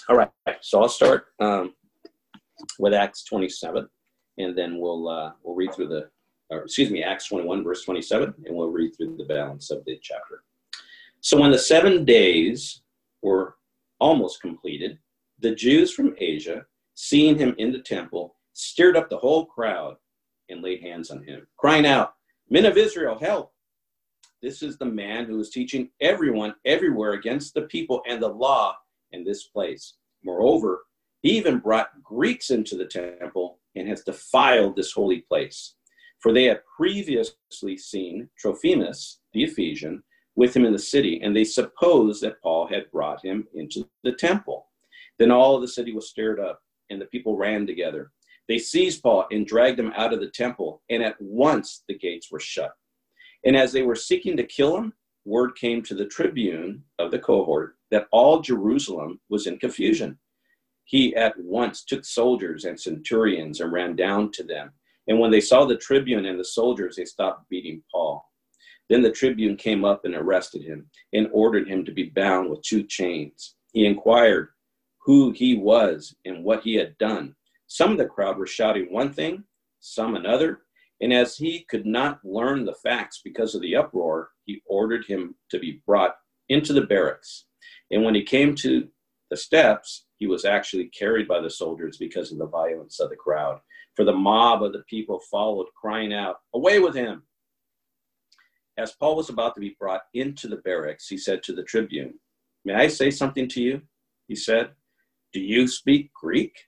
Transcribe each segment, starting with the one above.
All right, so I'll start with Acts 27, and then we'll read through Acts 21, verse 27, and we'll read through the balance of the chapter. So when the 7 days were almost completed, the Jews from Asia, seeing him in the temple, stirred up the whole crowd and laid hands on him, crying out, "Men of Israel, help! This is the man who is teaching everyone everywhere against the people and the law in this place. Moreover, he even brought Greeks into the temple and has defiled this holy place." For they had previously seen Trophimus, the Ephesian, with him in the city, and they supposed that Paul had brought him into the temple. Then all of the city was stirred up, and the people ran together. They seized Paul and dragged him out of the temple, and at once the gates were shut. And as they were seeking to kill him, word came to the tribune of the cohort that all Jerusalem was in confusion. He at once took soldiers and centurions and ran down to them. And when they saw the tribune and the soldiers, they stopped beating Paul. Then the tribune came up and arrested him and ordered him to be bound with 2 chains. He inquired who he was and what he had done. Some of the crowd were shouting one thing, some another. And as he could not learn the facts because of the uproar, he ordered him to be brought into the barracks. And when he came to the steps, he was actually carried by the soldiers because of the violence of the crowd. For the mob of the people followed, crying out, "Away with him!" As Paul was about to be brought into the barracks, he said to the tribune, "May I say something to you?" He said, "Do you speak Greek?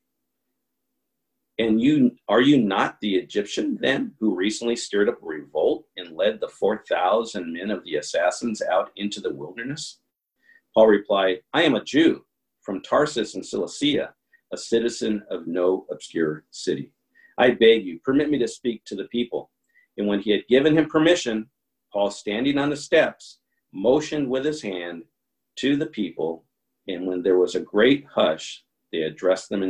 And are you not the Egyptian then who recently stirred up a revolt and led the 4,000 men of the assassins out into the wilderness?" Paul replied, "I am a Jew from Tarsus in Cilicia, a citizen of no obscure city. I beg you, permit me to speak to the people." And when he had given him permission, Paul, standing on the steps, motioned with his hand to the people. And when there was a great hush, he addressed them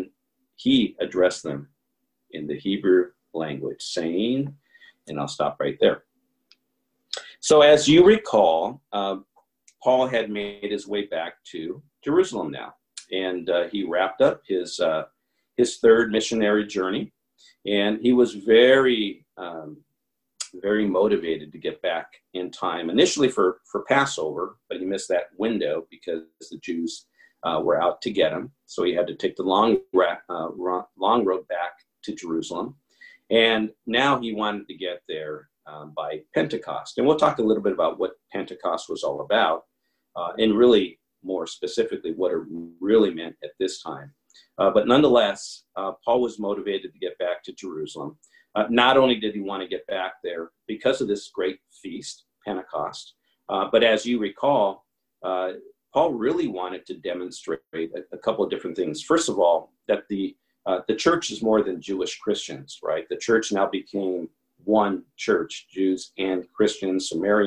in the Hebrew language, saying, and I'll stop right there. So as you recall, Paul had made his way back to Jerusalem now, and he wrapped up his 3rd missionary journey, and he was very motivated to get back in time, initially for Passover, but he missed that window because the Jews were out to get him, so he had to take the long road back to Jerusalem, and now he wanted to get there by Pentecost. And we'll talk a little bit about what Pentecost was all about, and really more specifically what it really meant at this time. But nonetheless, Paul was motivated to get back to Jerusalem. Not only did he want to get back there because of this great feast, Pentecost, but as you recall, Paul really wanted to demonstrate a couple of different things. First of all, that the church is more than Jewish Christians, right? The church now became one church, Jews and Christians,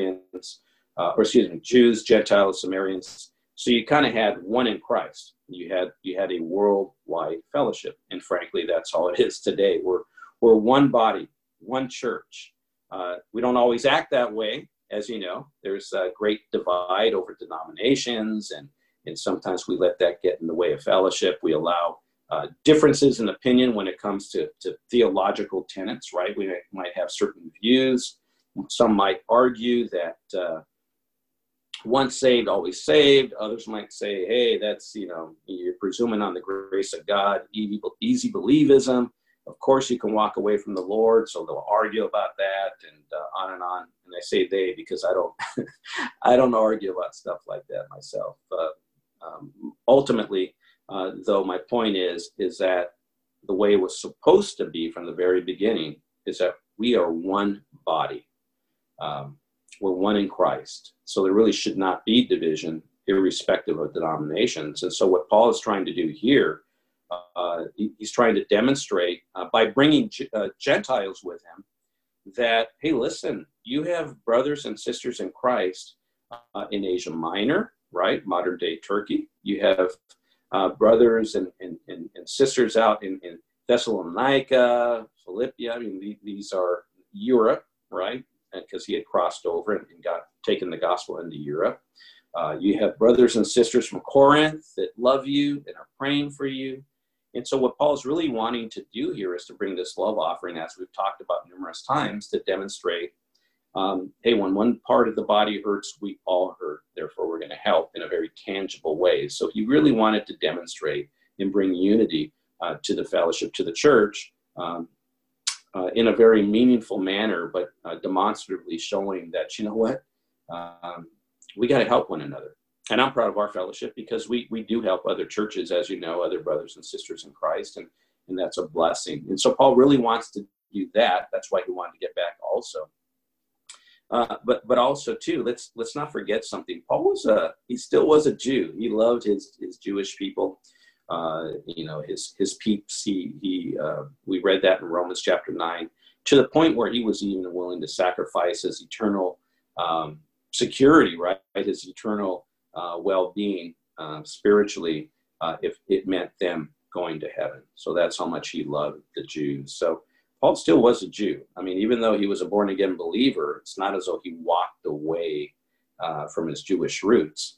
Jews, Gentiles, Samaritans. So you kind of had one in Christ. You had a worldwide fellowship, and frankly, that's all it is today. We're one body, one church. We don't always act that way, as you know. There's a great divide over denominations, and sometimes we let that get in the way of fellowship. We allow differences in opinion when it comes to theological tenets, right? We might have certain views. Some might argue that once saved, always saved. Others might say, hey, that's, you're presuming on the grace of God, easy believism. Of course, you can walk away from the Lord, so they'll argue about that, and on and on. And I say they because I don't argue about stuff like that myself. Ultimately, though, my point is that the way it was supposed to be from the very beginning is that we are one body. We're one in Christ. So there really should not be division, irrespective of denominations. And so what Paul is trying to do here, he's trying to demonstrate by bringing Gentiles with him that, hey, listen, you have brothers and sisters in Christ in Asia Minor, right? Modern day Turkey. You have brothers and sisters out in Thessalonica, Philippia. I mean, these are Europe, right? Because he had crossed over and got taken the gospel into Europe. You have brothers and sisters from Corinth that love you and are praying for you. And so what Paul's really wanting to do here is to bring this love offering, as we've talked about numerous times, to demonstrate, hey, when one part of the body hurts, we all hurt. Therefore, we're going to help in a very tangible way. So he really wanted to demonstrate and bring unity to the fellowship, to the church, in a very meaningful manner, but demonstratively showing that, you know what, we got to help one another. And I'm proud of our fellowship because we do help other churches, as you know, other brothers and sisters in Christ, and that's a blessing. And so Paul really wants to do that. That's why he wanted to get back also. But also too, let's not forget something. Paul he still was a Jew. He loved his Jewish people, his peeps. We read that in Romans chapter 9, to the point where he was even willing to sacrifice his eternal security, right? His eternal well-being spiritually, if it meant them going to heaven. So that's how much he loved the Jews. So Paul still was a Jew. I mean, even though he was a born-again believer, it's not as though he walked away from his Jewish roots.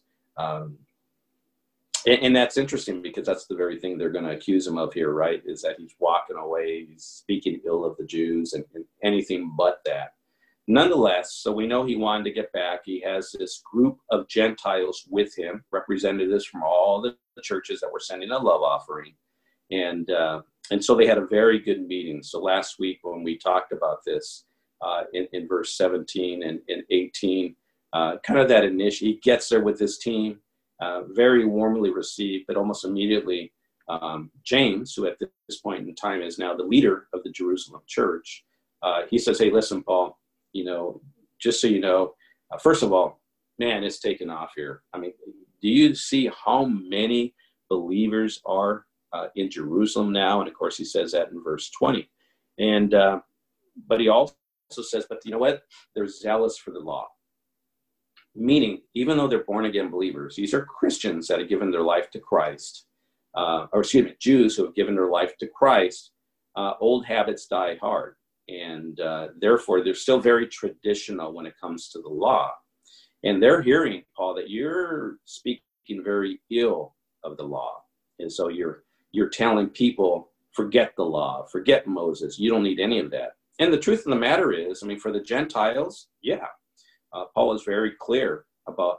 And that's interesting because that's the very thing they're going to accuse him of here, right? Is that he's walking away, he's speaking ill of the Jews and anything but that. Nonetheless, so we know he wanted to get back. He has this group of Gentiles with him, representatives from all the churches that were sending a love offering. And so they had a very good meeting. So last week when we talked about this in verse 17 and 18, kind of that initial, he gets there with his team, very warmly received, but almost immediately James, who at this point in time is now the leader of the Jerusalem church, he says, hey, listen, Paul, just so you know, first of all, man, it's taken off here. I mean, do you see how many believers are in Jerusalem now? And of course, he says that in verse 20. And but he also says, but you know what? They're zealous for the law. Meaning, even though they're born-again believers, these are Christians that have given their life to Christ, Jews who have given their life to Christ. Old habits die hard. And therefore, they're still very traditional when it comes to the law. And they're hearing, Paul, that you're speaking very ill of the law. And so you're telling people, forget the law, forget Moses. You don't need any of that. And the truth of the matter is, I mean, for the Gentiles, Paul is very clear about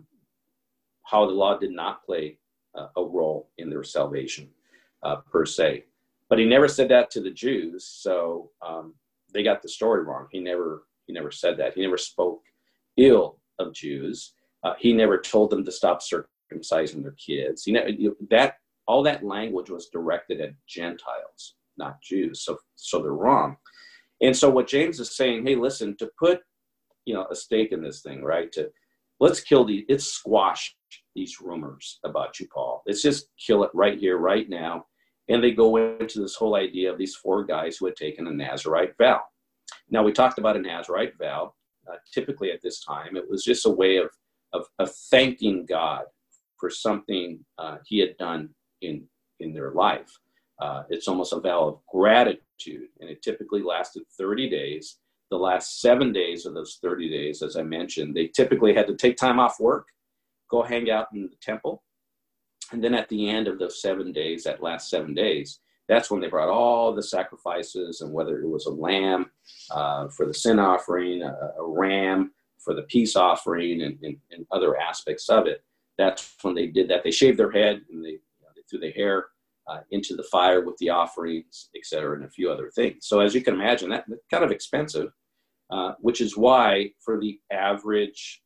how the law did not play a role in their salvation per se. But he never said that to the Jews, so they got the story wrong. He never said that. He never spoke ill of Jews. He never told them to stop circumcising their kids. All that language was directed at Gentiles, not Jews. So they're wrong. And so what James is saying, hey, listen, to put a stake in this thing, right? Let's squash these rumors about you, Paul. Let's just kill it right here, right now. And they go into this whole idea of these four guys who had taken a Nazirite vow. Now, we talked about a Nazirite vow. Typically at this time, it was just a way of thanking God for something he had done in their life. It's almost a vow of gratitude, and it typically lasted 30 days. The last 7 days of those 30 days, as I mentioned, they typically had to take time off work, go hang out in the temple. And then at the end of those 7 days, that last 7 days, that's when they brought all the sacrifices, and whether it was a lamb for the sin offering, a ram for the peace offering, and other aspects of it. That's when they did that. They shaved their head, and they threw their hair into the fire with the offerings, et cetera, and a few other things. So as you can imagine, that's kind of expensive, which is why for the average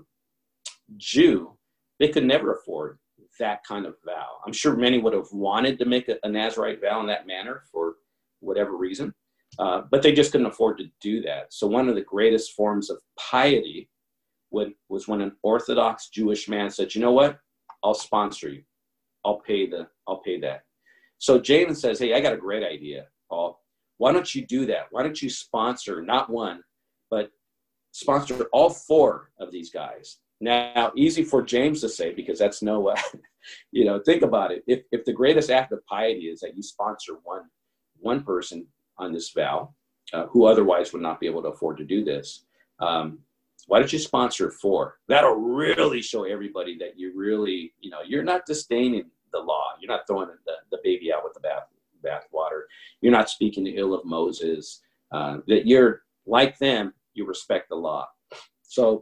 Jew, they could never afford that kind of vow. I'm sure many would have wanted to make a Nazirite vow in that manner for whatever reason, but they just couldn't afford to do that. So one of the greatest forms of piety was when an Orthodox Jewish man said, you know what, I'll sponsor you. I'll pay that. So James says, hey, I got a great idea, Paul. Why don't you do that? Why don't you sponsor not one, but sponsor all four of these guys? Now, easy for James to say, because that's think about it. If the greatest act of piety is that you sponsor one person on this vow, who otherwise would not be able to afford to do this, Why don't you sponsor 4? That'll really show everybody that you really, you're not disdaining the law. You're not throwing the baby out with the bath water. You're not speaking ill of Moses. That you're like them, you respect the law. So,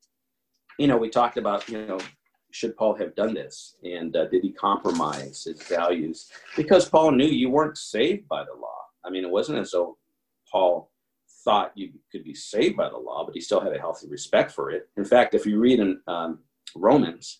we talked about, should Paul have done this? And did he compromise his values? Because Paul knew you weren't saved by the law. I mean, it wasn't as though Paul thought you could be saved by the law, but he still had a healthy respect for it. In fact, if you read in Romans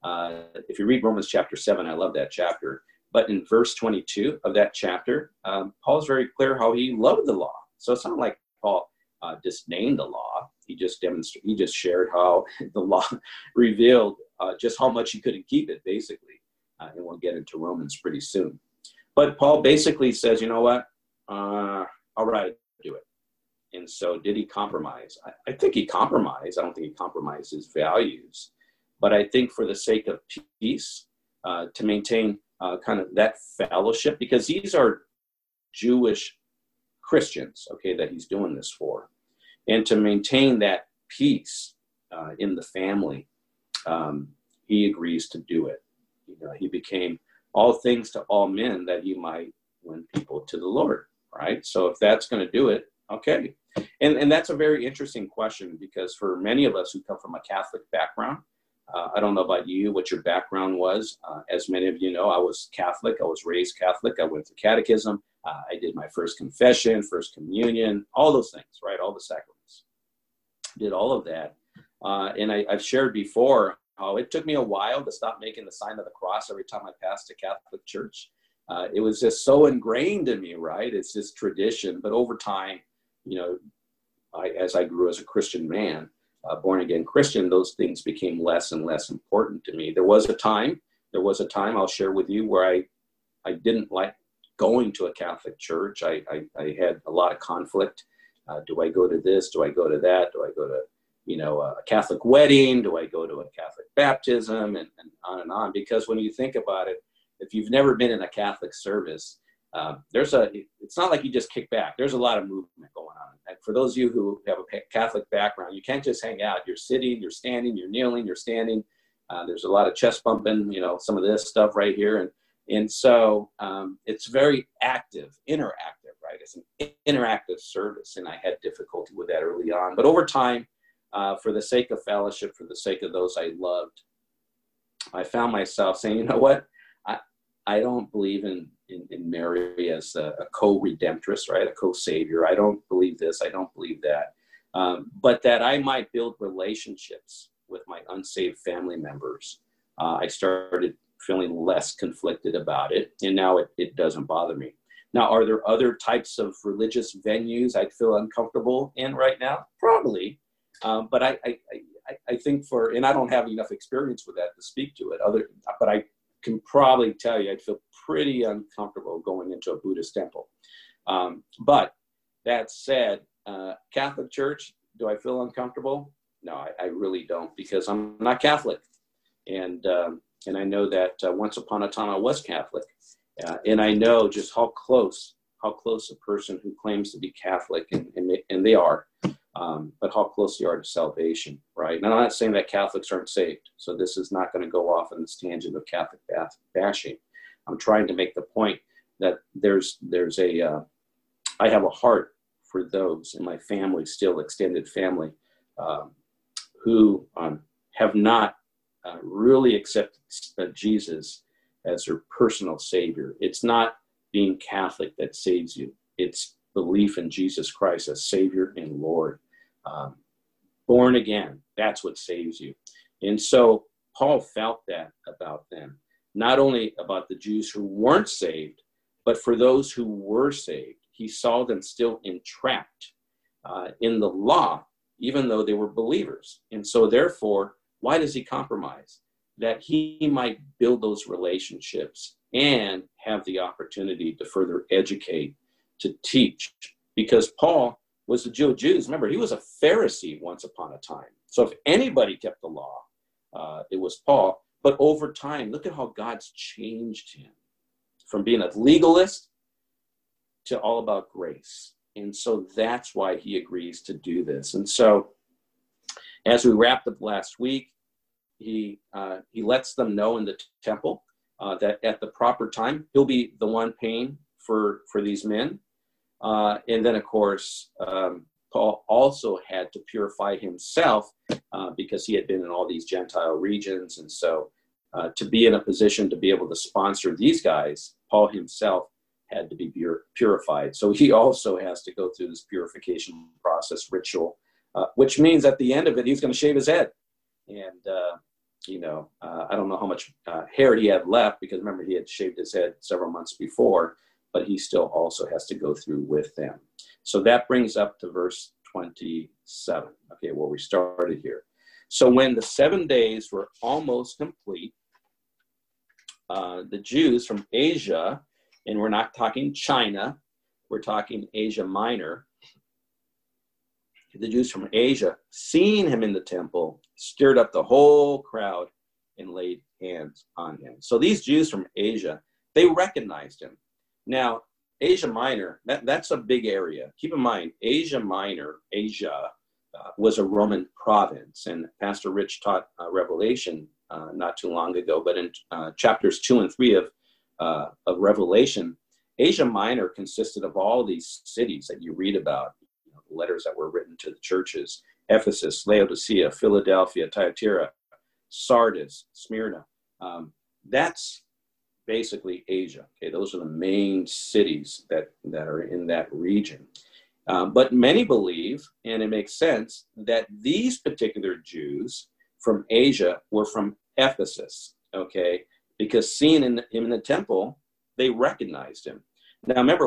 chapter 7, I love that chapter. But in verse 22 of that chapter, Paul's very clear how he loved the law. So it's not like Paul disdained the law. He just shared how the law revealed just how much he couldn't keep it, basically. And we'll get into Romans pretty soon. But Paul basically says, you know what? All right, do it. And so did he compromise? I think he compromised. I don't think he compromised his values. But I think for the sake of peace, to maintain kind of that fellowship, because these are Jewish Christians, okay, that he's doing this for. And to maintain that peace in the family, he agrees to do it. He became all things to all men that he might win people to the Lord, right? So if that's going to do it, okay. And that's a very interesting question, because for many of us who come from a Catholic background, I don't know about you, what your background was. As many of you know, I was Catholic. I was raised Catholic. I went to catechism. I did my first confession, first communion, all those things, right? All the sacraments. Did all of that. And I've shared before how it took me a while to stop making the sign of the cross every time I passed a Catholic church. It was just so ingrained in me, right? It's just tradition. But over time, as I grew as a Christian man, born again Christian, those things became less and less important to me. There was a time I'll share with you where I didn't like going to a Catholic church. I had a lot of conflict. Do I go to this? Do I go to that? Do I go to, a Catholic wedding? Do I go to a Catholic baptism? And on and on. Because when you think about it, if you've never been in a Catholic service, it's not like you just kick back. There's a lot of movement going on. And for those of you who have a Catholic background, you can't just hang out. You're sitting, you're standing, you're kneeling, you're standing. There's a lot of chest bumping, some of this stuff right here. And so it's very active, interactive, right? It's an interactive service. And I had difficulty with that early on. But over time, for the sake of fellowship, for the sake of those I loved, I found myself saying, you know what? I don't believe in Mary as a co-redemptress, right? A co-savior. I don't believe this. I don't believe that. But that I might build relationships with my unsaved family members. I started feeling less conflicted about it. And now it doesn't bother me. Now, are there other types of religious venues I'd feel uncomfortable in right now? Probably. But I think and I don't have enough experience with that to speak to it. But I can probably tell you I'd feel pretty uncomfortable going into a Buddhist temple. But that said, Catholic Church, do I feel uncomfortable? No, I really don't, because I'm not Catholic. And I know that once upon a time I was Catholic. And I know just how close a person who claims to be Catholic, and they are, but how close they are to salvation, right? And I'm not saying that Catholics aren't saved. So this is not going to go off on this tangent of Catholic bashing. I'm trying to make the point that I have a heart for those in my family, still extended family, who have not really accepted Jesus as their personal savior. It's not being Catholic that saves you. It's belief in Jesus Christ as Savior and Lord. Born again, that's what saves you. And so Paul felt that about them, not only about the Jews who weren't saved, but for those who were saved. He saw them still entrapped in the law, even though they were believers. And so therefore, why does he compromise? That he might build those relationships and have the opportunity to further educate, to teach. Because Paul was a Jew of Jews. Remember, he was a Pharisee once upon a time. So if anybody kept the law, it was Paul. But over time, look at how God's changed him from being a legalist to all about grace. And so that's why he agrees to do this. And so As we wrapped up last week, he lets them know in the temple that at the proper time, he'll be the one paying for these men. And then, of course, Paul also had to purify himself because he had been in all these Gentile regions. And so to be in a position to be able to sponsor these guys, Paul himself had to be purified. So he also has to go through this purification process ritual, which means at the end of it, he's going to shave his head. And, I don't know how much hair he had left, because remember, he had shaved his head several months before, but he still also has to go through with them. So that brings up to verse 27, okay, where we started here. So when the 7 days were almost complete, the Jews from Asia, and we're not talking China, we're talking Asia Minor, the Jews from Asia, seeing him in the temple, stirred up the whole crowd and laid hands on him. So these Jews from Asia, they recognized him. Now, Asia Minor, that's a big area. Keep in mind, Asia Minor, Asia, was a Roman province. And Pastor Rich taught Revelation not too long ago, but in chapters 2 and 3 of Revelation, Asia Minor consisted of all these cities that you read about, letters that were written to the churches: Ephesus, Laodicea, Philadelphia, Thyatira, Sardis, Smyrna. That's basically Asia. Okay, those are the main cities that are in that region. But many believe, and it makes sense, that these particular Jews from Asia were from Ephesus, okay, because seeing him in the temple, they recognized him. Now, remember,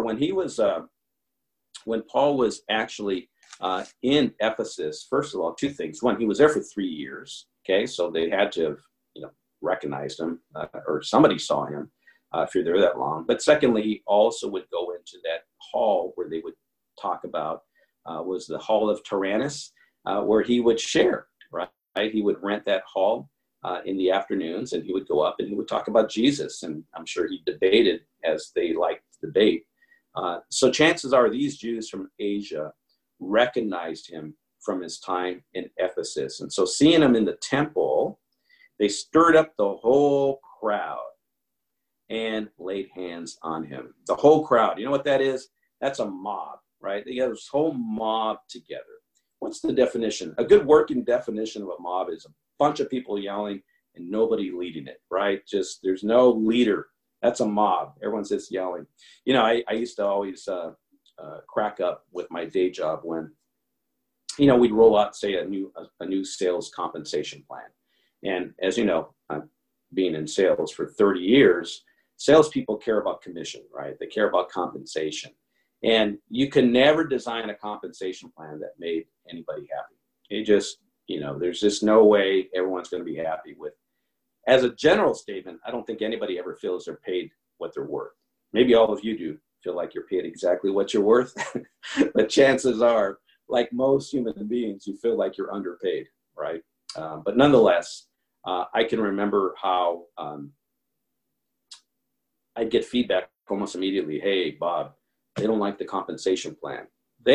when Paul was actually in Ephesus, first of all, two things. One, he was there for 3 years, okay, so they had to have, recognized him, or somebody saw him if you're there that long. But secondly, he also would go into that hall where they would talk about, was the Hall of Tyrannus, where he would share, right? He would rent that hall in the afternoons, and he would go up and he would talk about Jesus. And I'm sure he debated as they liked to debate. So chances are these Jews from Asia recognized him from his time in Ephesus. And so seeing him in the temple, they stirred up the whole crowd and laid hands on him. The whole crowd, you know what that is? That's a mob, right? They got this whole mob together. What's the definition? A good working definition of a mob is a bunch of people yelling and nobody leading it, right? Just there's no leader. That's a mob. Everyone's just yelling. I used to always crack up with my day job when, we'd roll out, say, a new sales compensation plan. And as you know, being in sales for 30 years, salespeople care about commission, right? They care about compensation. And you can never design a compensation plan that made anybody happy. It just, there's just no way everyone's going to be happy with. As a general statement, I don't think anybody ever feels they're paid what they're worth. Maybe all of you do feel like you're paid exactly what you're worth, but chances are, like most human beings, you feel like you're underpaid, right? But nonetheless, I can remember how I'd get feedback almost immediately. Hey, Bob, they don't like the compensation plan.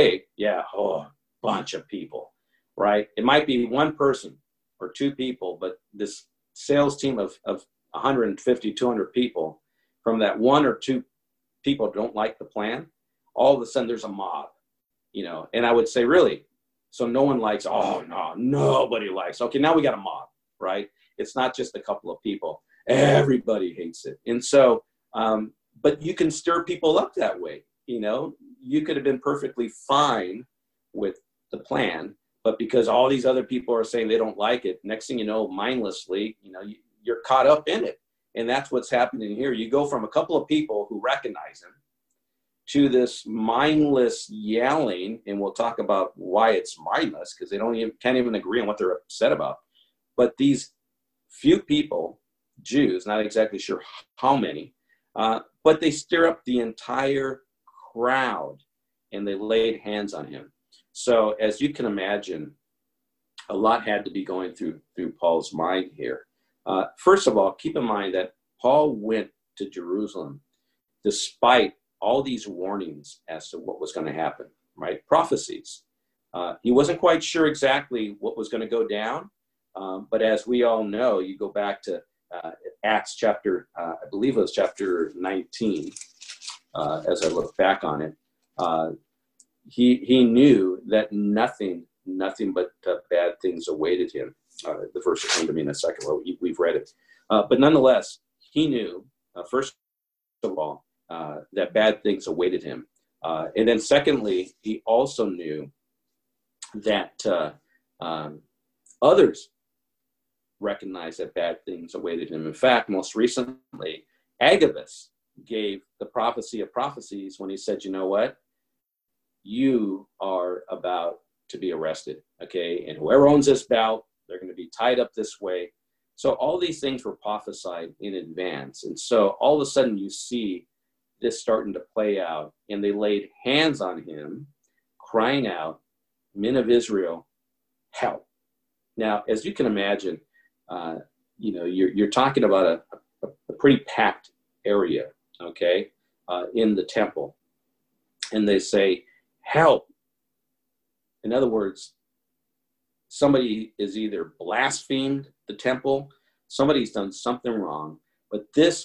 Bunch of people, right? It might be one person or two people, but this sales team of 150, 200 people, from that one or two people don't like the plan, all of a sudden there's a mob, and I would say, really? So no one likes, no, nobody likes. Okay, now we got a mob, right? It's not just a couple of people. Everybody hates it. And so, but you can stir people up that way. You could have been perfectly fine with the plan, but because all these other people are saying they don't like it, next thing you know, mindlessly, you're caught up in it. And that's what's happening here. You go from a couple of people who recognize him to this mindless yelling, and we'll talk about why it's mindless, because they can't even agree on what they're upset about. But these few people, Jews, not exactly sure how many, but they stir up the entire crowd and they laid hands on him. So as you can imagine, a lot had to be going through Paul's mind here. First of all, keep in mind that Paul went to Jerusalem despite all these warnings as to what was going to happen, right? Prophecies. He wasn't quite sure exactly what was going to go down, but as we all know, you go back to Acts chapter, I believe it was chapter 19, as I look back on it. He knew that nothing but bad things awaited him. The verse will come to me in a second. Well, we've read it. But nonetheless, he knew, first of all, that bad things awaited him. And then secondly, he also knew that others recognized that bad things awaited him. In fact, most recently, Agabus gave the prophecy of prophecies when he said, you know what? You are about to be arrested, okay? And whoever owns this belt, they're going to be tied up this way. So all these things were prophesied in advance. And so all of a sudden you see this starting to play out, and they laid hands on him, crying out, men of Israel, help. Now, as you can imagine, you're talking about a pretty packed area, okay, in the temple. And they say, help. In other words, somebody is either blasphemed the temple, somebody's done something wrong, but this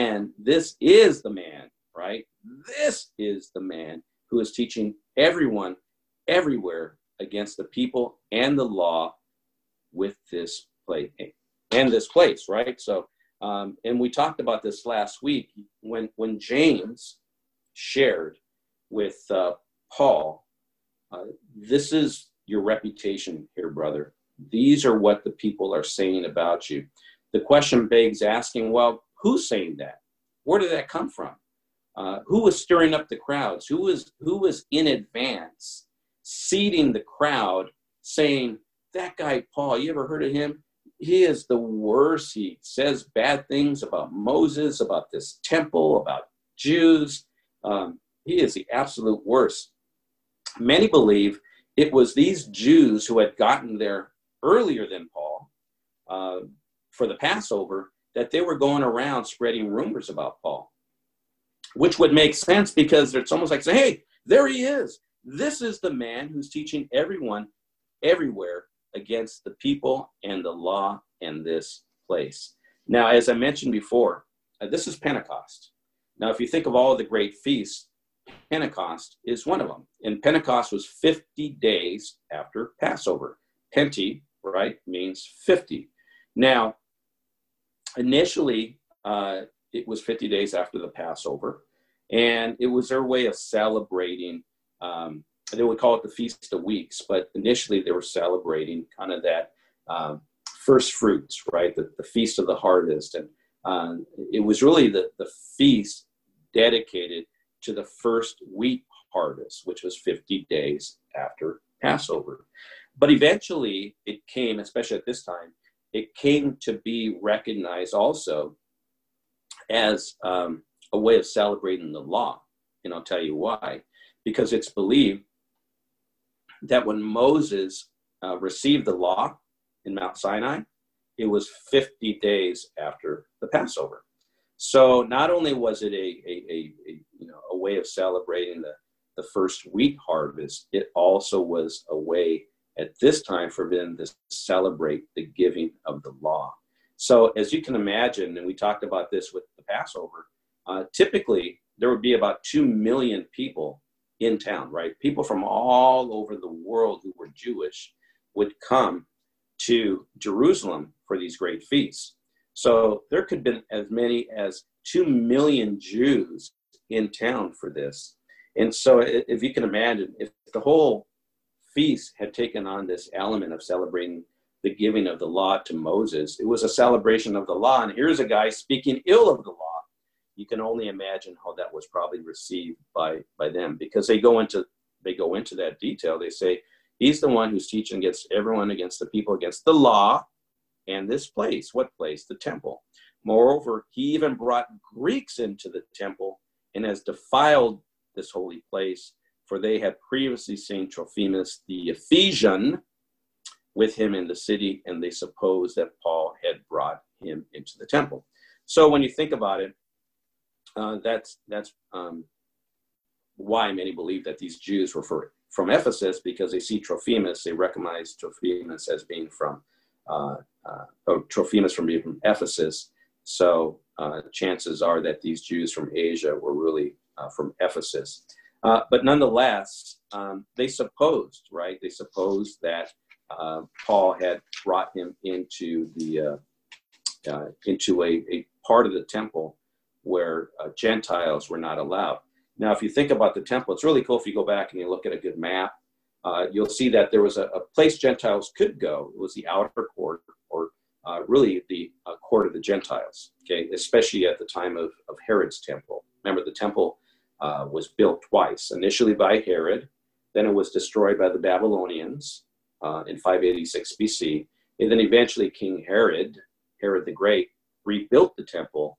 is the man, right? This is the man who is teaching everyone, everywhere, against the people and the law with this place, right? So, and we talked about this last week when James shared with Paul, this is your reputation here, brother. These are what the people are saying about you. The question begs asking, well, who's saying that? Where did that come from? Who was stirring up the crowds? Who was in advance seeding the crowd, saying, that guy Paul, you ever heard of him? He is the worst. He says bad things about Moses, about this temple, about Jews. He is the absolute worst. Many believe it was these Jews who had gotten there earlier than Paul for the Passover, that they were going around spreading rumors about Paul, which would make sense because it's almost like saying, hey, there he is. This is the man who's teaching everyone everywhere against the people and the law and this place. Now, as I mentioned before, this is Pentecost. Now, if you think of all of the great feasts, Pentecost is one of them. And Pentecost was 50 days after Passover. Penti, right, means 50. Now, initially, it was 50 days after the Passover, and it was their way of celebrating. They would call it the Feast of Weeks, but initially they were celebrating kind of that first fruits, right, the Feast of the Harvest. And it was really the feast dedicated to the first wheat harvest, which was 50 days after Passover. But eventually it came, especially at this time, it came to be recognized also as a way of celebrating the law. And I'll tell you why. Because it's believed that when Moses received the law in Mount Sinai, it was 50 days after the Passover. So not only was it a way of celebrating the first wheat harvest, it also was a way at this time for them to celebrate the giving of the law. So as you can imagine, and we talked about this with the Passover, typically there would be about 2 million people in town, right? People from all over the world who were Jewish would come to Jerusalem for these great feasts. So there could have been as many as 2 million Jews in town for this. And so if you can imagine, if the whole feast had taken on this element of celebrating the giving of the law to Moses, it was a celebration of the law. And here's a guy speaking ill of the law. You can only imagine how that was probably received by them, because they go into that detail. They say, he's the one who's teaching against everyone, against the people, against the law and this place. What place? The temple. Moreover, he even brought Greeks into the temple and has defiled this holy place, for they had previously seen Trophimus the Ephesian with him in the city, and they supposed that Paul had brought him into the temple. So when you think about it, that's why many believe that these Jews were from Ephesus because they see Trophimus. They recognize Trophimus as being from Trophimus from being from Ephesus. So chances are that these Jews from Asia were really from Ephesus. But nonetheless, they supposed, right? They supposed that Paul had brought him into the into a part of the temple where Gentiles were not allowed. Now, if you think about the temple, it's really cool if you go back and you look at a good map. You'll see that there was a place Gentiles could go. It was the outer court, or really the court of the Gentiles, okay, especially at the time of Herod's temple. Remember, the temple was built twice, initially by Herod, then it was destroyed by the Babylonians in 586 BC, and then eventually King Herod the Great, rebuilt the temple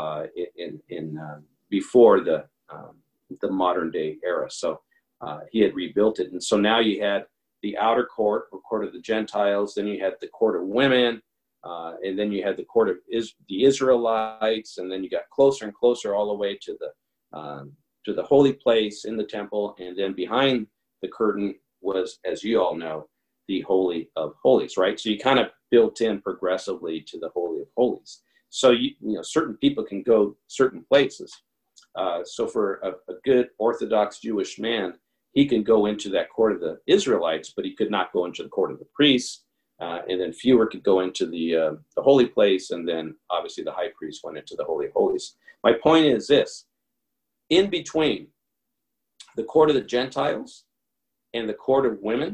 before the modern day era. So he had rebuilt it. And so now you had the outer court, or court of the Gentiles, then you had the court of women, and then you had the court of the Israelites, and then you got closer and closer all the way to the holy place in the temple, and then behind the curtain was, as you all know, the Holy of Holies, right? So you kind of built in progressively to the Holy of Holies. So you know certain people can go certain places. So for a good Orthodox Jewish man, he can go into that court of the Israelites, but he could not go into the court of the priests. And then fewer could go into the holy place, and then obviously the high priest went into the Holy of Holies. My point is this: in between the court of the Gentiles and the court of women,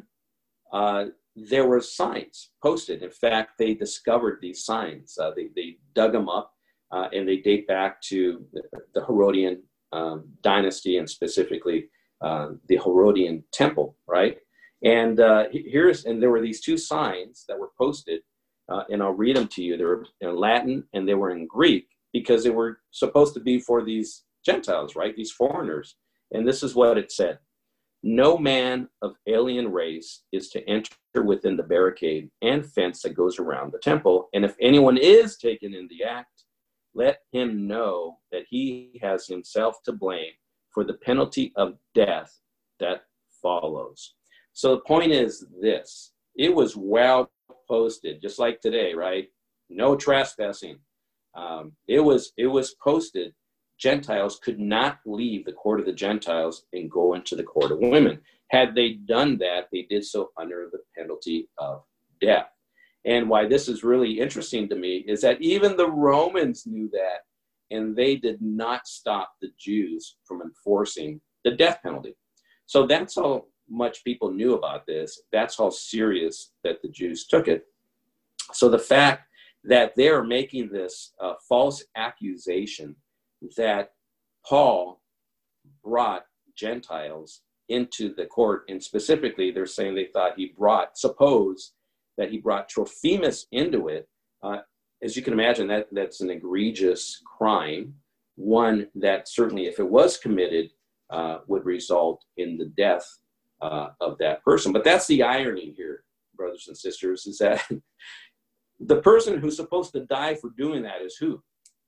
there were signs posted. In fact, they discovered these signs. They dug them up, and they date back to the Herodian dynasty, and specifically the Herodian temple, right? And there were these two signs that were posted, and I'll read them to you. They were in Latin and they were in Greek, because they were supposed to be for these Gentiles, right? These foreigners. And this is what it said: "No man of alien race is to enter within the barricade and fence that goes around the temple. And if anyone is taken in the act, let him know that he has himself to blame for the penalty of death that follows." So the point is this: it was well posted, just like today, right? No trespassing. It was posted. Gentiles could not leave the court of the Gentiles and go into the court of women. Had they done that, they did so under the penalty of death. And why this is really interesting to me is that even the Romans knew that, and they did not stop the Jews from enforcing the death penalty. So that's how much people knew about this. That's how serious that the Jews took it. So the fact that they're making this false accusation that Paul brought Gentiles into the court, and specifically they're saying they thought suppose that he brought Trophimus into it. As you can imagine, that's an egregious crime, one that certainly, if it was committed, would result in the death of that person. But that's the irony here, brothers and sisters, is that the person who's supposed to die for doing that is who?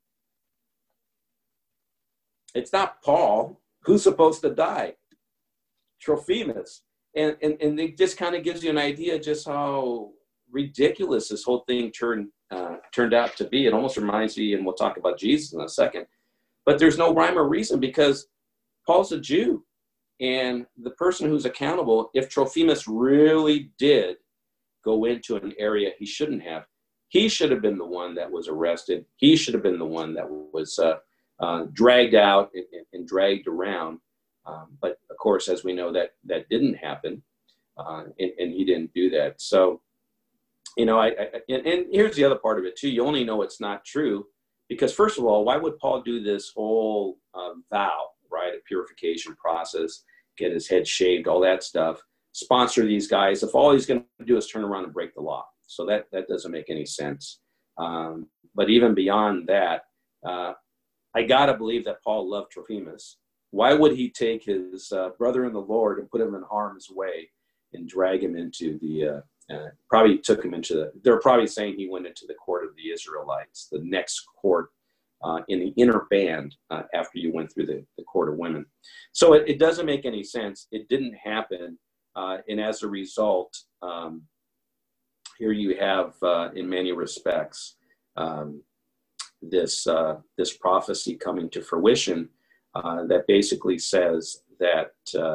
It's not Paul. Who's supposed to die? Trophimus. And it just kind of gives you an idea just how ridiculous this whole thing turned out to be. It almost reminds me, and we'll talk about Jesus in a second, but there's no rhyme or reason, because Paul's a Jew, and the person who's accountable, if Trophimus really did go into an area he shouldn't have, he should have been the one that was arrested. He should have been the one that was dragged out and dragged around. But of course, as we know, that didn't happen, and he didn't do that. So, you know, and here's the other part of it too. You only know it's not true because, first of all, why would Paul do this whole vow, right? A purification process, get his head shaved, all that stuff, sponsor these guys, if all he's going to do is turn around and break the law. So that doesn't make any sense. But even beyond that, I got to believe that Paul loved Trophimus. Why would he take his brother in the Lord and put him in harm's way and drag him into they're probably saying he went into the court of the Israelites, the next court in the inner band after you went through the court of women. So it doesn't make any sense. It didn't happen. And as a result, here you have, in many respects, this prophecy coming to fruition that basically says that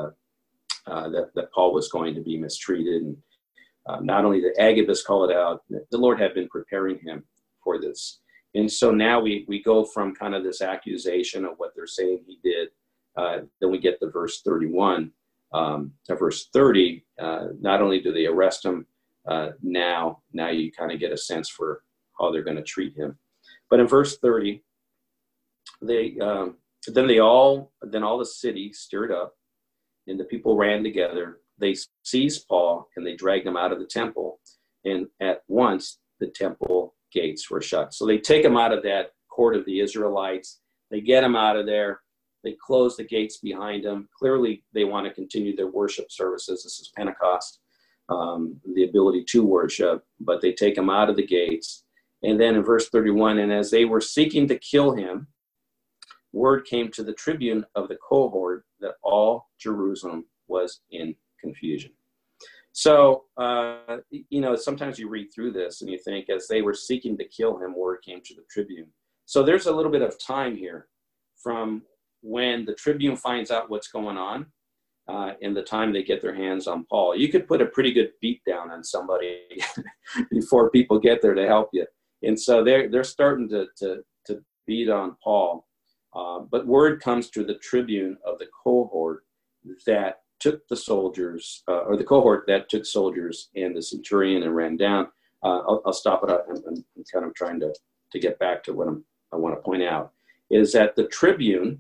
that Paul was going to be mistreated. And not only did Agabus call it out, the Lord had been preparing him for this. And so now we go from kind of this accusation of what they're saying he did. Then we get to verse 31. Verse 30, not only do they arrest him, now you kind of get a sense for how they're going to treat him. But in verse 30, then all the city stirred up, and the people ran together. They seized Paul and they dragged him out of the temple, and at once the temple gates were shut. So they take him out of that court of the Israelites. They get him out of there. They close the gates behind him. Clearly, they want to continue their worship services. This is Pentecost, the ability to worship, but they take him out of the gates. And then in verse 31, and as they were seeking to kill him, word came to the tribune of the cohort that all Jerusalem was in confusion. So, sometimes you read through this and you think, as they were seeking to kill him, word came to the tribune. So there's a little bit of time here from when the tribune finds out what's going on and the time they get their hands on Paul. You could put a pretty good beat down on somebody before people get there to help you. And so they're starting to beat on Paul. But word comes to the tribune of the cohort that took the soldiers, or the cohort that took soldiers and the centurion and ran down. I'll stop it. I'm kind of trying to get back to what I want to point out, is that the tribune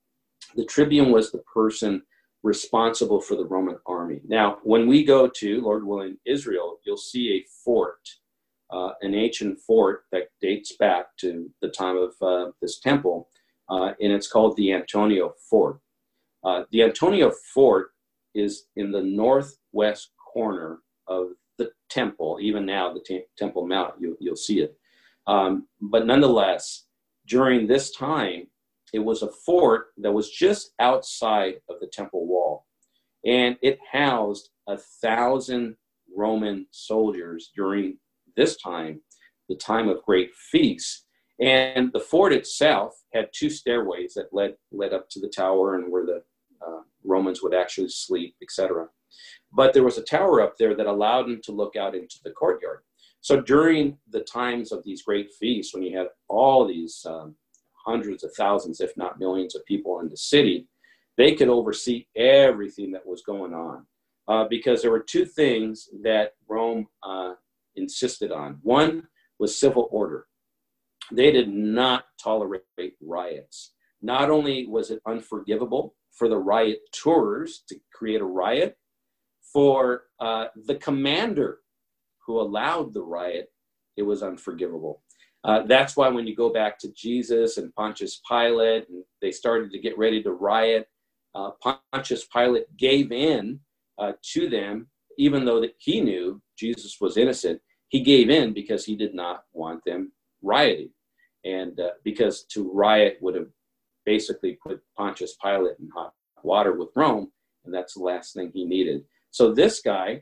was the person responsible for the Roman army. Now, when we go to, Lord willing, Israel, you'll see a fort, an ancient fort that dates back to the time of this temple, and it's called the Antonia Fort. The Antonia Fort is in the northwest corner of the temple. Even now, the Temple Mount, you'll see it. But nonetheless, during this time, it was a fort that was just outside of the temple wall. And it housed 1,000 Roman soldiers during this time, the time of great feasts. And the fort itself had two stairways that led up to the tower and where the Romans would actually sleep, etc. But there was a tower up there that allowed them to look out into the courtyard. So during the times of these great feasts, when you had all these hundreds of thousands, if not millions of people in the city, they could oversee everything that was going on. Because there were two things that Rome insisted on. One was civil order. They did not tolerate riots. Not only was it unforgivable for the rioters to create a riot, for the commander who allowed the riot, it was unforgivable. That's why when you go back to Jesus and Pontius Pilate, and they started to get ready to riot, Pontius Pilate gave in to them, even though that he knew Jesus was innocent. He gave in because he did not want them rioting. And because to riot would have basically put Pontius Pilate in hot water with Rome, and that's the last thing he needed. So this guy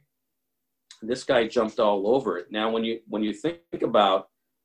jumped all over it. Now, when you think about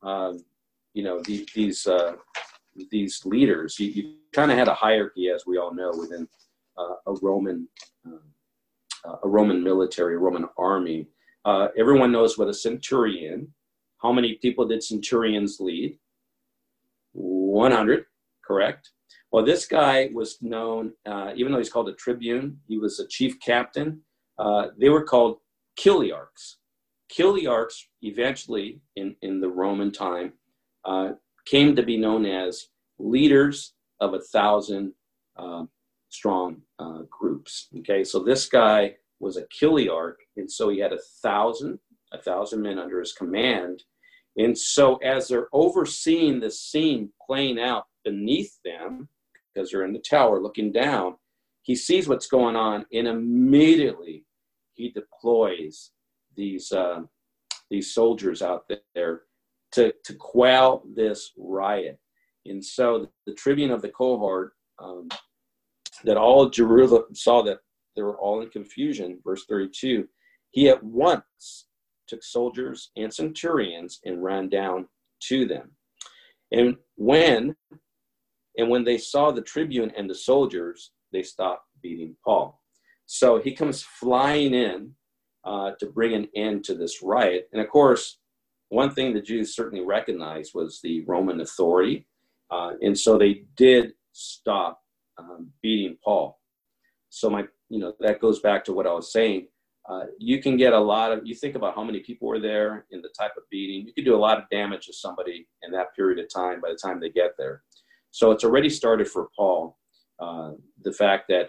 these leaders, you kind of had a hierarchy, as we all know, within a Roman military, a Roman army. Everyone knows what a centurion. How many people did centurions lead? 100, correct? Well, this guy was known, even though he's called a tribune, he was a chief captain. They were called chiliarchs. Chiliarchs eventually, in the Roman time, came to be known as leaders of 1,000 strong groups. Okay, so this guy was a chiliarch, and so he had 1,000 men under his command. And so as they're overseeing the scene playing out beneath them, because they're in the tower looking down, he sees what's going on, and immediately he deploys these soldiers out there to quell this riot. And so the tribune of the cohort, that all of Jerusalem saw that they were all in confusion, verse 32, he at once took soldiers and centurions and ran down to them. And when they saw the tribune and the soldiers, they stopped beating Paul. So he comes flying in to bring an end to this riot. And of course, one thing the Jews certainly recognized was the Roman authority. And so they did stop beating Paul. So that goes back to what I was saying. You can get you think about how many people were there and the type of beating. You could do a lot of damage to somebody in that period of time by the time they get there. So it's already started for Paul. The fact that,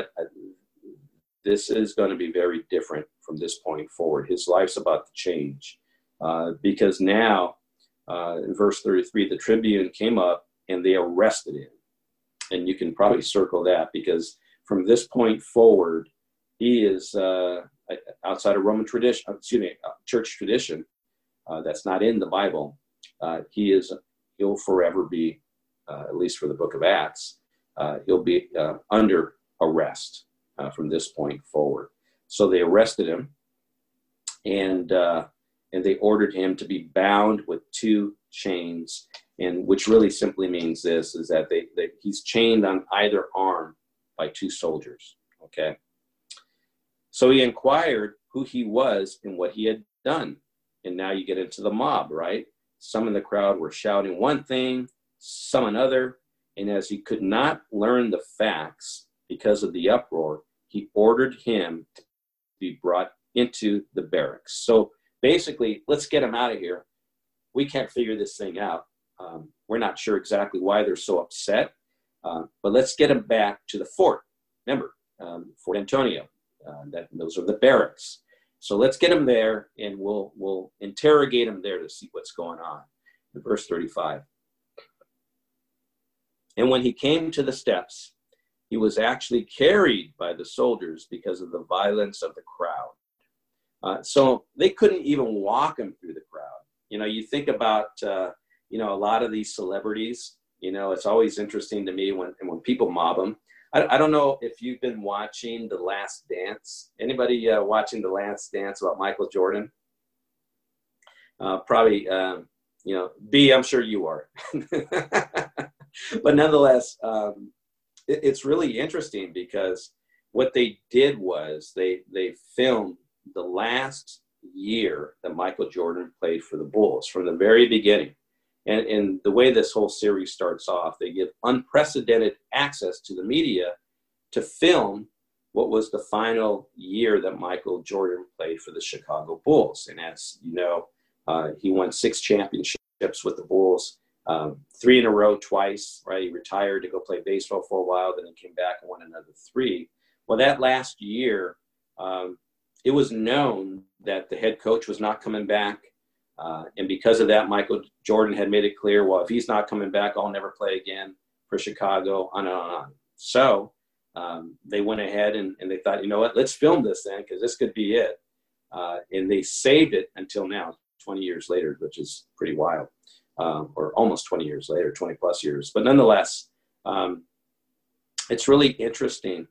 this is going to be very different from this point forward. His life's about to change because now, in verse 33, the tribune came up and they arrested him. And you can probably circle that because from this point forward, he is outside of Roman tradition, church tradition. That's not in the Bible. He'll forever be, at least for the book of Acts, he'll be under arrest from this point forward. So they arrested him, and they ordered him to be bound with 2 chains, and which really simply means this is that he's chained on either arm by 2 soldiers. Okay. So he inquired who he was and what he had done. And now you get into the mob, right? Some in the crowd were shouting one thing, some another. And as he could not learn the facts because of the uproar, he ordered him to be brought into the barracks. So basically, let's get him out of here. We can't figure this thing out. We're not sure exactly why they're so upset, but let's get him back to the fort. Remember, Fort Antonio. Those are the barracks. So let's get him there, and we'll interrogate him there to see what's going on. In verse 35. And when he came to the steps, he was actually carried by the soldiers because of the violence of the crowd. So they couldn't even walk him through the crowd. You think about, a lot of these celebrities, it's always interesting to me when people mob them. I don't know if you've been watching The Last Dance. Anybody watching The Last Dance about Michael Jordan? Probably, B, I'm sure you are. But nonetheless, it's really interesting because what they did was they filmed the last year that Michael Jordan played for the Bulls from the very beginning. And the way this whole series starts off, they give unprecedented access to the media to film what was the final year that Michael Jordan played for the Chicago Bulls. And as you know, he won 6 championships with the Bulls, 3 in a row twice, right? He retired to go play baseball for a while, then he came back and won another 3. Well, that last year, it was known that the head coach was not coming back. And because of that, Michael Jordan had made it clear, well, if he's not coming back, I'll never play again for Chicago, on and on. So they went ahead and they thought, you know what, let's film this then, because this could be it. And they saved it until now, 20 years later, which is pretty wild, or almost 20 years later, 20 plus years. But nonetheless, it's really interesting.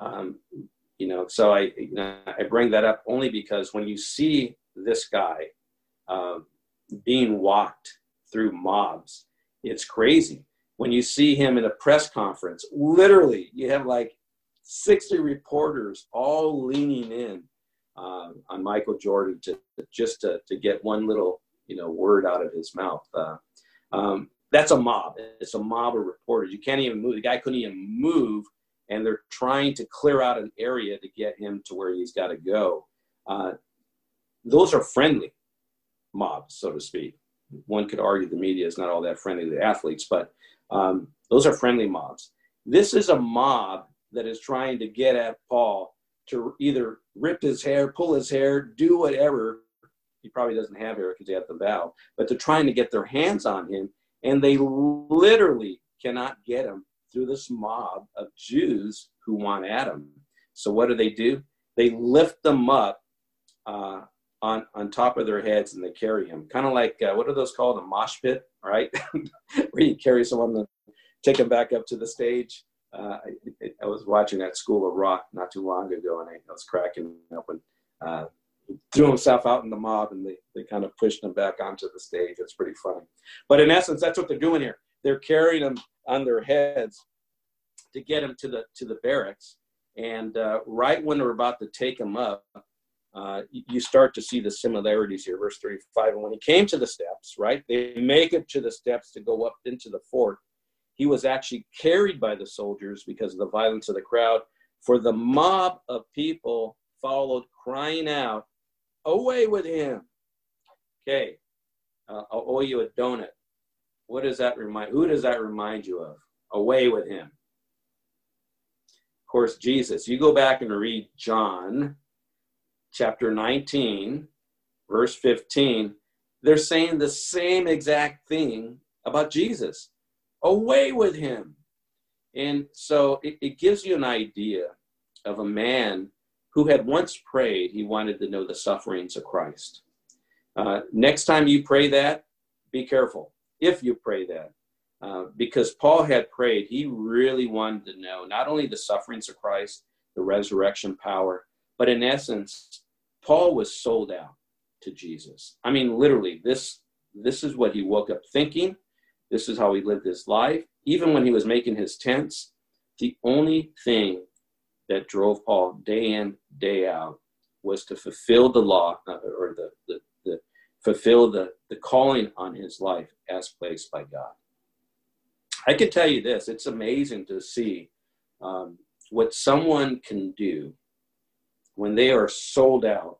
So I bring that up only because when you see this guy being walked through mobs, it's crazy. When you see him in a press conference, literally you have like 60 reporters all leaning in on Michael Jordan to get one little word out of his mouth. That's a mob. It's a mob of reporters. You can't even move. The guy couldn't even move, and they're trying to clear out an area to get him to where he's got to go. Those are friendly mobs, so to speak. One could argue the media is not all that friendly to the athletes, but those are friendly mobs. This is a mob that is trying to get at Paul to either rip his hair, pull his hair, do whatever. He probably doesn't have hair because he had the vow, but they're trying to get their hands on him, and they literally cannot get him through this mob of Jews who want at him. So what do? They lift them up on top of their heads, and they carry him. Kind of like, what are those called? A mosh pit, right? Where you carry someone and take them back up to the stage. I was watching that School of Rock not too long ago, and I was cracking up when he threw himself out in the mob, and they kind of pushed him back onto the stage. It's pretty funny. But in essence, that's what they're doing here. They're carrying him on their heads to get him to the barracks. And right when they're about to take him up, you start to see the similarities here. Verse 35, and when he came to the steps, right, they make it to the steps to go up into the fort. He was actually carried by the soldiers because of the violence of the crowd, for the mob of people followed, crying out, "Away with him." Okay, I'll owe you a donut. What does that remind? Who does that remind you of? Away with him. Of course, Jesus. You go back and read John chapter 19, verse 15. They're saying the same exact thing about Jesus. Away with him. And so it gives you an idea of a man who had once prayed he wanted to know the sufferings of Christ. Next time you pray that, be careful if you pray that. Because Paul had prayed, he really wanted to know not only the sufferings of Christ, the resurrection power, but in essence, Paul was sold out to Jesus. I mean, literally, this is what he woke up thinking. This is how he lived his life. Even when he was making his tents, the only thing that drove Paul day in, day out was to fulfill the law, or fulfill the calling on his life as placed by God. I can tell you this, it's amazing to see what someone can do when they are sold out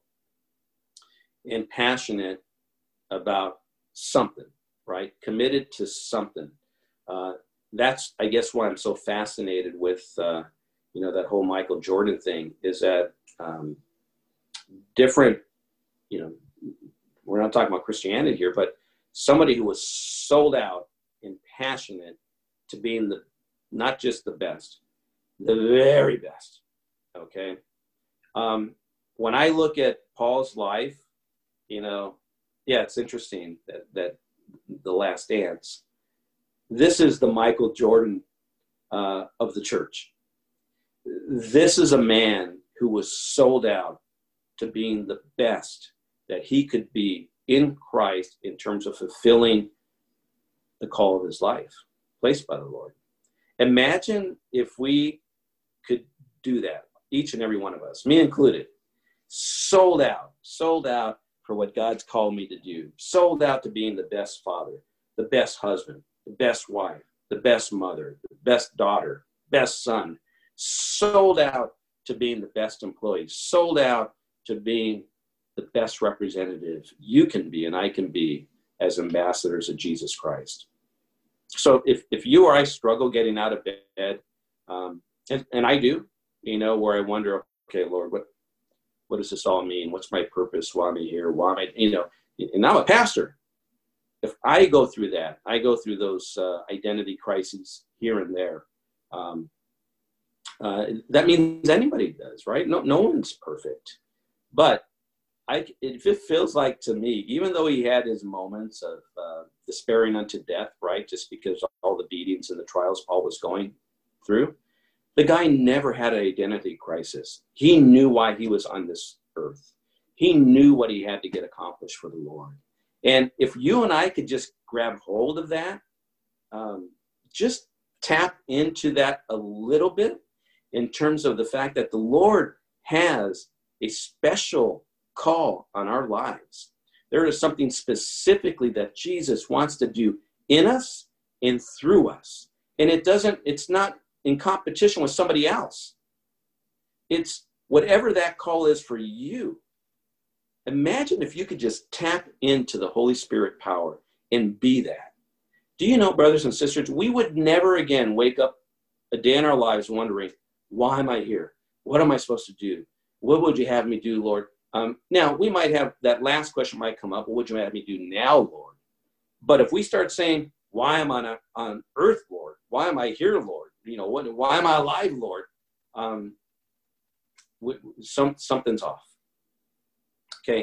and passionate about something, right? Committed to something. That's, I guess, why I'm so fascinated with, that whole Michael Jordan thing, is that different, we're not talking about Christianity here, but somebody who was sold out and passionate to being not just the best, the very best. Okay. When I look at Paul's life, it's interesting that The Last Dance, this is the Michael Jordan of the church. This is a man who was sold out to being the best that he could be in Christ in terms of fulfilling the call of his life placed by the Lord. Imagine if we could do that, each and every one of us, me included, sold out for what God's called me to do, sold out to being the best father, the best husband, the best wife, the best mother, the best daughter, best son, sold out to being the best employee, sold out to being the best representative you can be and I can be as ambassadors of Jesus Christ. So if you or I struggle getting out of bed, and I do, where I wonder, okay, Lord, what does this all mean? What's my purpose? Why am I here? Why am I, and I'm a pastor. If I go through that, I go through those identity crises here and there. That means anybody does, right? No one's perfect. But it feels like to me, even though he had his moments of despairing unto death, right, just because of all the beatings and the trials Paul was going through, the guy never had an identity crisis. He knew why he was on this earth. He knew what he had to get accomplished for the Lord. And if you and I could just grab hold of that, just tap into that a little bit in terms of the fact that the Lord has a special call on our lives. There is something specifically that Jesus wants to do in us and through us. And it's not in competition with somebody else. It's whatever that call is for you. Imagine if you could just tap into the Holy Spirit power and be that. Do you know, brothers and sisters, we would never again wake up a day in our lives wondering, why am I here? What am I supposed to do? What would you have me do, Lord? Now, we might have that last question might come up. What would you have me do now, Lord? But if we start saying, why am I on earth, Lord? Why am I here, Lord? Why am I alive, Lord? Something's off. Okay,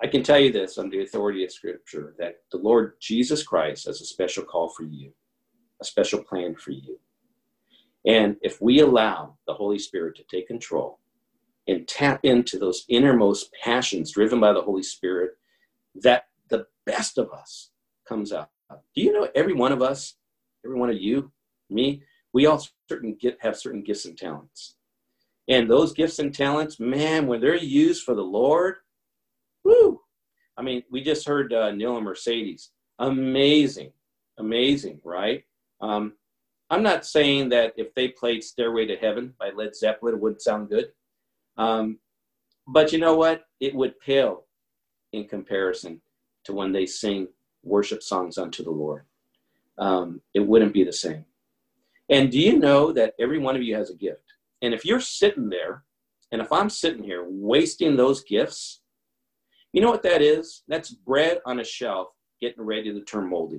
I can tell you this on the authority of Scripture, that the Lord Jesus Christ has a special call for you, a special plan for you. And if we allow the Holy Spirit to take control and tap into those innermost passions driven by the Holy Spirit, that the best of us comes out. Do you know every one of us, every one of you, me, we all have certain gifts and talents. And those gifts and talents, man, when they're used for the Lord, woo! I mean, we just heard Neil and Mercedes. Amazing, right? I'm not saying that if they played Stairway to Heaven by Led Zeppelin, it wouldn't sound good. But you know what? It would pale in comparison to when they sing worship songs unto the Lord. It wouldn't be the same. And do you know that every one of you has a gift? And if you're sitting there, and if I'm sitting here wasting those gifts, you know what that is? That's bread on a shelf getting ready to turn moldy.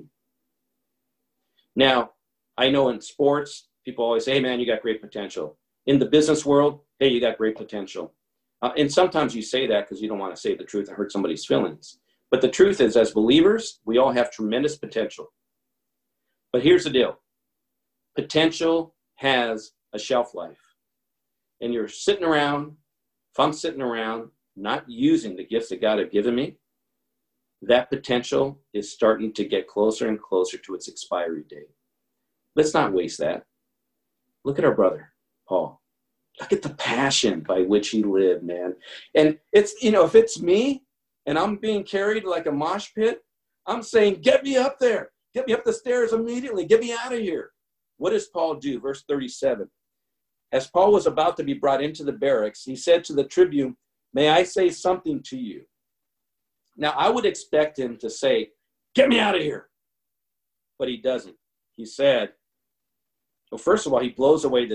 Now, I know in sports, people always say, hey, man, you got great potential. In the business world, hey, you got great potential. And sometimes you say that because you don't want to say the truth and hurt somebody's feelings. But the truth is, as believers, we all have tremendous potential. But here's the deal. Potential has a shelf life. And you're sitting around, if I'm sitting around not using the gifts that God has given me, that potential is starting to get closer and closer to its expiry date. Let's not waste that. Look at our brother, Paul. Look at the passion by which he lived, man. And it's, if it's me and I'm being carried like a mosh pit, I'm saying, get me up there. Get me up the stairs immediately. Get me out of here. What does Paul do? Verse 37. As Paul was about to be brought into the barracks, he said to the tribune, may I say something to you? Now, I would expect him to say, get me out of here. But he doesn't. He said, well, first of all, he blows away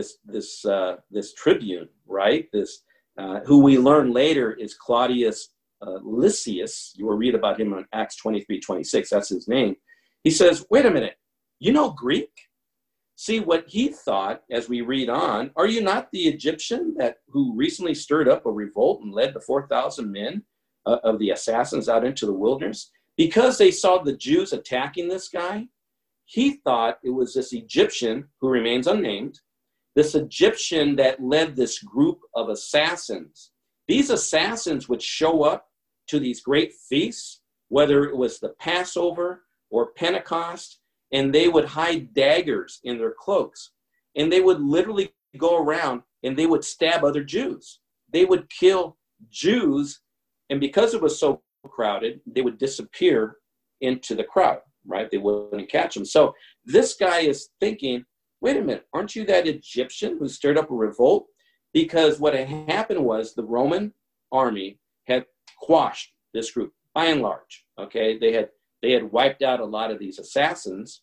this tribune, right? Who we learn later is Claudius Lysias. You will read about him in Acts 23:26. That's his name. He says, wait a minute, you know Greek? See, what he thought, as we read on, are you not the Egyptian who recently stirred up a revolt and led the 4,000 men of the assassins out into the wilderness? Because they saw the Jews attacking this guy, he thought it was this Egyptian, who remains unnamed, this Egyptian that led this group of assassins. These assassins would show up to these great feasts, whether it was the Passover or Pentecost, and they would hide daggers in their cloaks. And they would literally go around and they would stab other Jews. They would kill Jews, and because it was so crowded, they would disappear into the crowd, right? They wouldn't catch them. So this guy is thinking, wait a minute, aren't you that Egyptian who stirred up a revolt? Because what had happened was the Roman army had quashed this group, by and large, okay? They had wiped out a lot of these assassins.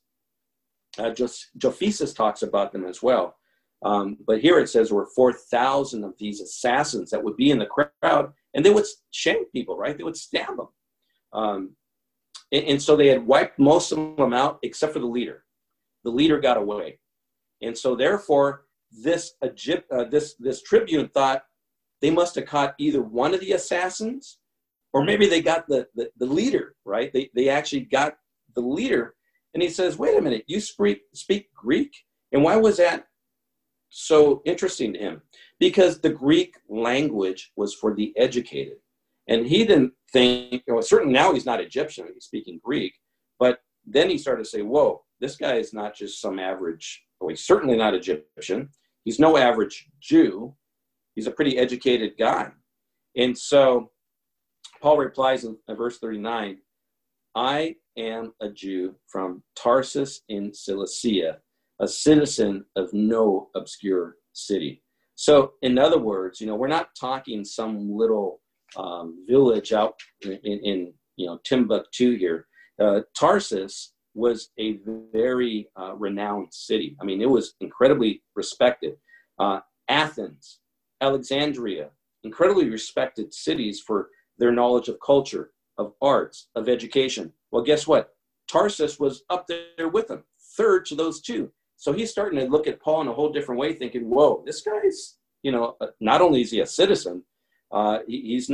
Josephus talks about them as well. But here it says there were 4,000 of these assassins that would be in the crowd, and they would shank people, right? They would stab them. And so they had wiped most of them out except for the leader. The leader got away. And so therefore, this tribune thought they must have caught either one of the assassins, or maybe they got the leader, right? They actually got the leader. And he says, wait a minute, you speak Greek? And why was that so interesting to him? Because the Greek language was for the educated. And he didn't think, certainly now he's not Egyptian, he's speaking Greek. But then he started to say, whoa, this guy is not just some average, he's certainly not Egyptian. He's no average Jew. He's a pretty educated guy. And so Paul replies in verse 39, I am a Jew from Tarsus in Cilicia, a citizen of no obscure city. So in other words, we're not talking some little village out in Timbuktu here. Tarsus was a very renowned city. I mean, it was incredibly respected. Athens, Alexandria, incredibly respected cities for their knowledge of culture, of arts, of education. Well, guess what? Tarsus was up there with them, third to those two. So he's starting to look at Paul in a whole different way, thinking, whoa, this guy's, not only is he a citizen, He's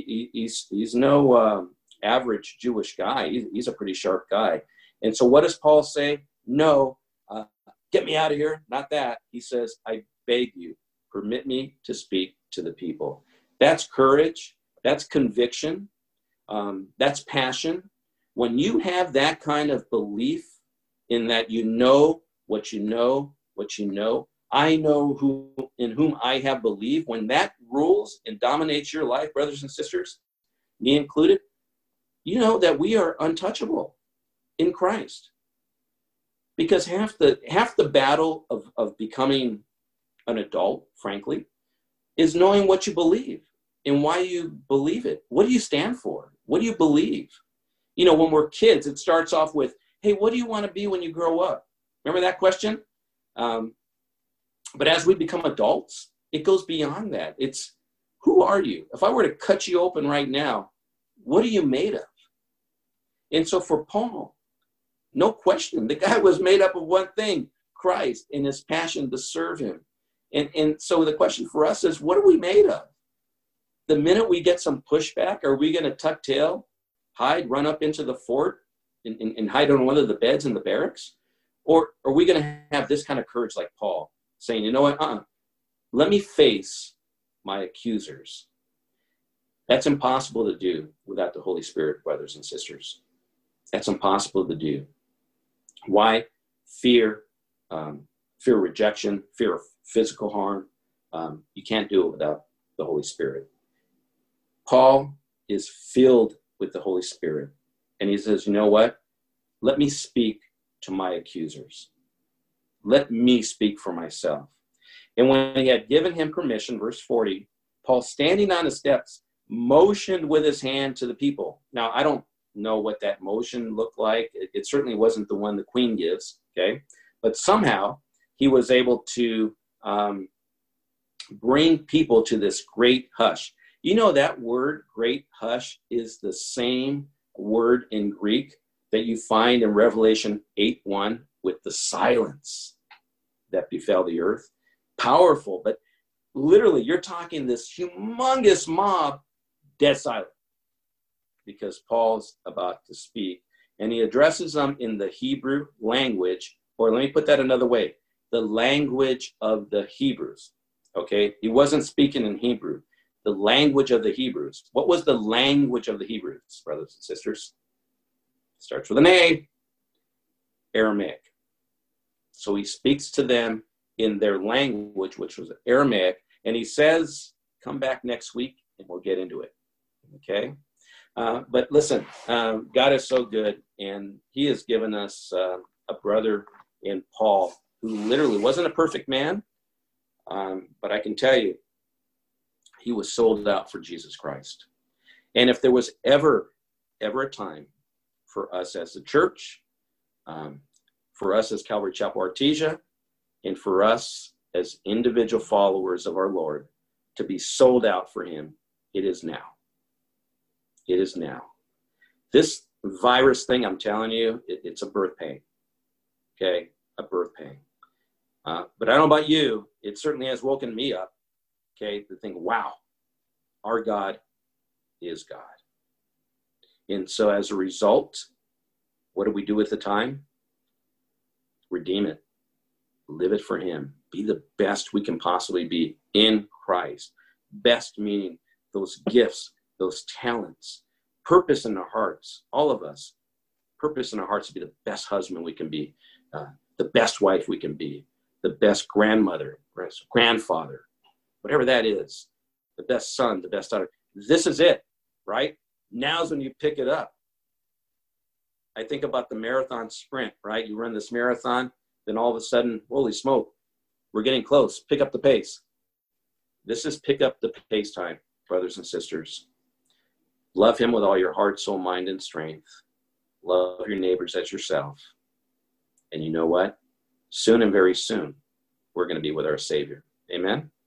no average Jewish guy. He's a pretty sharp guy. And so what does Paul say? No, get me out of here. Not that. He says, I beg you, permit me to speak to the people. That's courage. That's conviction. That's passion. When you have that kind of belief in that you know what you know, what you know, I know who in whom I have believed, when that rules and dominates your life, brothers and sisters, me included, you know that we are untouchable in Christ. Because half the battle of becoming an adult, frankly, is knowing what you believe and why you believe it. What do you stand for? What do you believe? You know, when we're kids, it starts off with, hey, what do you want to be when you grow up? Remember that question? But as we become adults, it goes beyond that. It's, who are you? If I were to cut you open right now, what are you made of? And so for Paul, no question, the guy was made up of one thing, Christ, and his passion to serve him. And so the question for us is, what are we made of? The minute we get some pushback, are we going to tuck tail, hide, run up into the fort, and hide on one of the beds in the barracks? Or are we going to have this kind of courage like Paul, saying, you know what, let me face my accusers. That's impossible to do without the Holy Spirit, brothers and sisters. That's impossible to do. Why? Fear, fear of rejection, fear of physical harm. You can't do it without the Holy Spirit. Paul is filled with the Holy Spirit. And he says, you know what? Let me speak to my accusers. Let me speak for myself. And when he had given him permission, verse 40, Paul, standing on the steps, motioned with his hand to the people. Now, I don't know what that motion looked like. It certainly wasn't the one the queen gives, okay? But somehow he was able to bring people to this great hush. You know, that word, great hush, is the same word in Greek that you find in Revelation 8:1 with the silence that befell the earth. Powerful, but literally you're talking this humongous mob, dead silent, because Paul's about to speak. And he addresses them in the Hebrew language, or let me put that another way, the language of the Hebrews, okay? He wasn't speaking in Hebrew, the language of the Hebrews. What was the language of the Hebrews, brothers and sisters? Starts with an A, Aramaic. So he speaks to them in their language, which was Aramaic, and he says, come back next week and we'll get into it, okay? But listen, God is so good, and he has given us a brother in Paul who literally wasn't a perfect man, but I can tell you, he was sold out for Jesus Christ. And if there was ever a time for us as a church, for us as Calvary Chapel Artesia, and for us as individual followers of our Lord to be sold out for him, it is now. It is now. This virus thing, I'm telling you, it's a birth pain. Okay, a birth pain. But I don't know about you, it certainly has woken me up, okay, to think, wow, our God is God. And so as a result, what do we do with the time? Redeem it. Live it for him. Be the best we can possibly be in Christ. Best meaning those gifts, those talents, purpose in our hearts, all of us, purpose in our hearts to be the best husband we can be, the best wife we can be, the best grandmother, grandfather, whatever that is, the best son, the best daughter. This is it, right? Now's when you pick it up. I think about the marathon sprint, right? You run this marathon, then all of a sudden, holy smoke, we're getting close. Pick up the pace. This is pick up the pace time, brothers and sisters. Love him with all your heart, soul, mind, and strength. Love your neighbors as yourself. And you know what? Soon and very soon, we're going to be with our Savior. Amen?